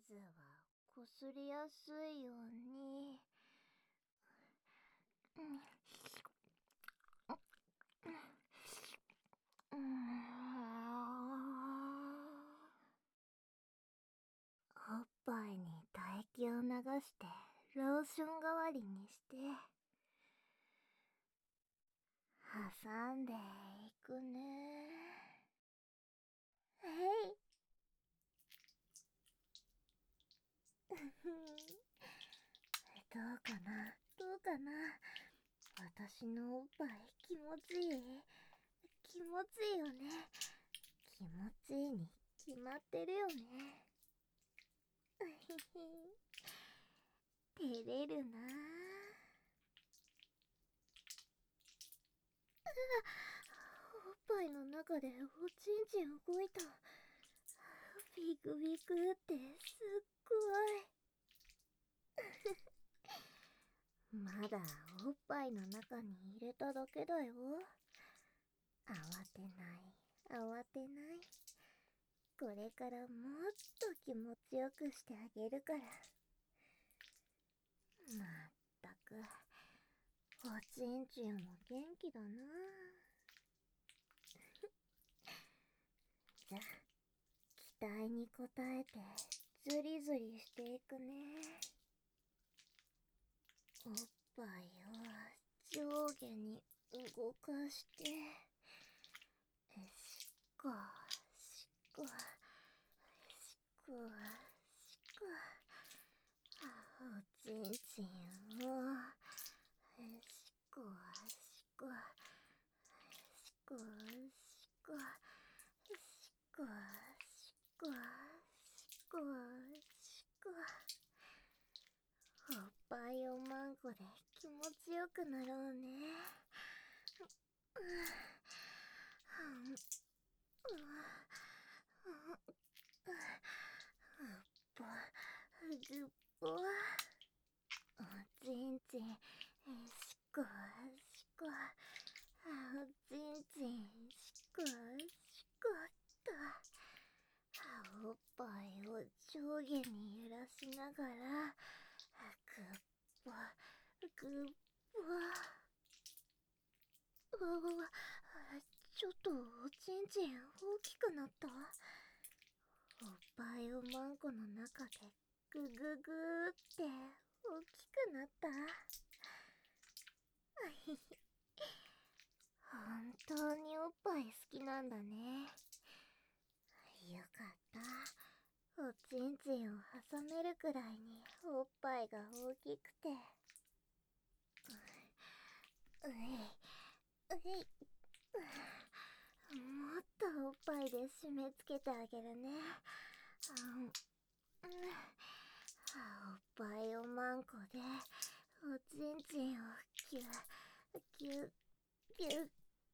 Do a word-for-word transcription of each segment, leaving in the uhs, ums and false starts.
ずはこすりやすいように。うんおっぱいに唾液を流してローション代わりにして挟んでいくね。へいどうかなどうかな。私のおっぱい気持ちいい気持ちいいよね。気持ちいいに決まってるよね。照れるなおっぱいの中でおちんちん動いた。ビクビクってすっごい。まだおっぱいの中に入れただけだよ。慌てない慌てない。これからもっと気持ちよくしてあげるから。まったくおちんちんも元気だな。じゃ期待に応えてズリズリしていくね。おっぱいを上下に動かしてしこしこしこしこ。おちんちんをしこしこしこしこしこしこしこしこ。おっぱいおまんこで気持ちよくなろうね。ぐっぽおちんちんしこしこおちんちんしこしこっとおっぱいを上下に揺らしながらぐっぽぐっぽ。うわうわちょっとおちんちん大きくなった。おっぱいおまんこの中でぐぐぐーって大きくなった。本当におっぱい好きなんだね。よかった。おちんちんを挟めるくらいにおっぱいが大きくて。ういういもっとおっぱいで締め付けてあげるね。うんおっぱいおまんこでおちんちんをギュギュギュギュ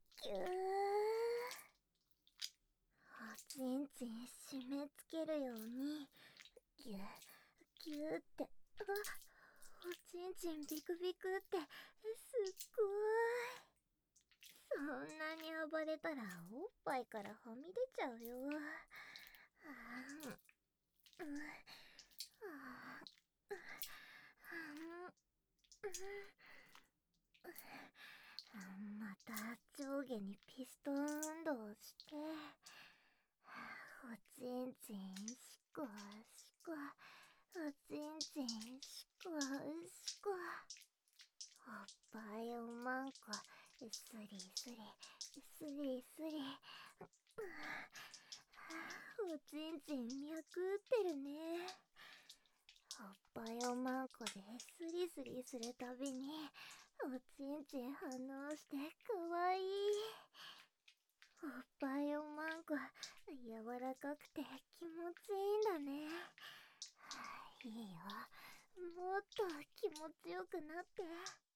おちんちん締め付けるようにギュギュって。あおちんちんビクビクってすっごい。そんなに暴れたらおっぱいからはみ出ちゃうよ。あんうんあまた上下にピストン運動をしておちんちんしこしこおちんちんしこしこ。おっぱいおまんこスリスリスリスリ。おちんちん脈打ってるね。おっぱいおまんこでスリスリするたびにおちんちん反応してかわいい。おっぱいおまんこ柔らかくて気持ちいいんだね。いいよもっと気持ちよくなって。